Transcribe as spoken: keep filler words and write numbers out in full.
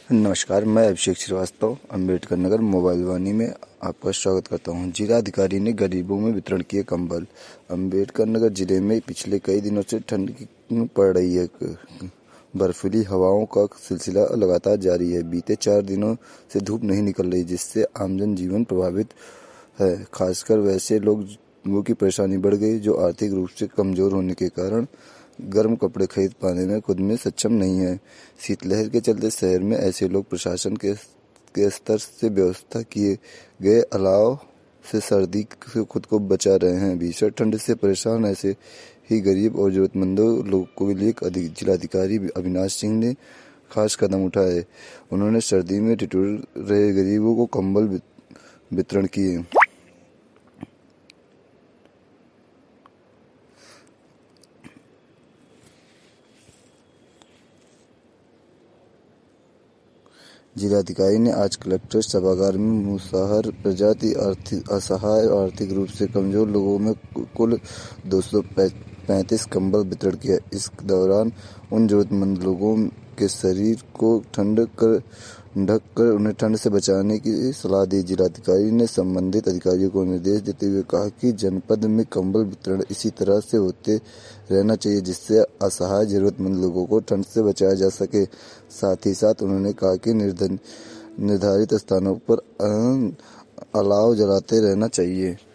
नमस्कार, मैं अभिषेक श्रीवास्तव अम्बेडकर नगर मोबाइल वानी में आपका स्वागत करता हूं। जिलाधिकारी ने गरीबों में वितरण किए कंबल। अम्बेडकर नगर जिले में पिछले कई दिनों से ठंड की पड़ रही है। बर्फीली हवाओं का सिलसिला लगातार जारी है। बीते चार दिनों से धूप नहीं निकल रही, जिससे आमजन जीवन प्रभावित है। खासकर वैसे लोगों की परेशानी बढ़ गई जो आर्थिक रूप से कमजोर होने के कारण गर्म कपड़े खरीद पाने में खुद में सक्षम नहीं है। शीतलहर के चलते शहर में ऐसे लोग प्रशासन के के स्तर से व्यवस्था किए गए अलाव से सर्दी से खुद को बचा रहे हैं। भीषण ठंड से परेशान ऐसे ही गरीब और जरूरतमंदों लोगों के लिए अधिक जिलाधिकारी अविनाश सिंह ने खास कदम उठाए। उन्होंने सर्दी में ठिठुर रहे गरीबों को कंबल वितरण किए। जिलाधिकारी ने आज कलेक्टर सभागार में मुसहर प्रजाति, असहाय और आर्थिक रूप से कमजोर लोगों में कुल दो सौ पैंतीस कंबल वितरण किया। इस दौरान उन जरूरतमंद लोगों के शरीर को ठंड कर ढक कर उन्हें ठंड से बचाने की सलाह दी। जिलाधिकारी ने संबंधित अधिकारियों को निर्देश देते हुए कहा कि जनपद में कंबल वितरण इसी तरह से होते रहना चाहिए, जिससे असहाय जरूरतमंद लोगों को ठंड से बचाया जा सके। साथ ही साथ उन्होंने कहा कि निर्धारित स्थानों पर अलाव जलाते रहना चाहिए।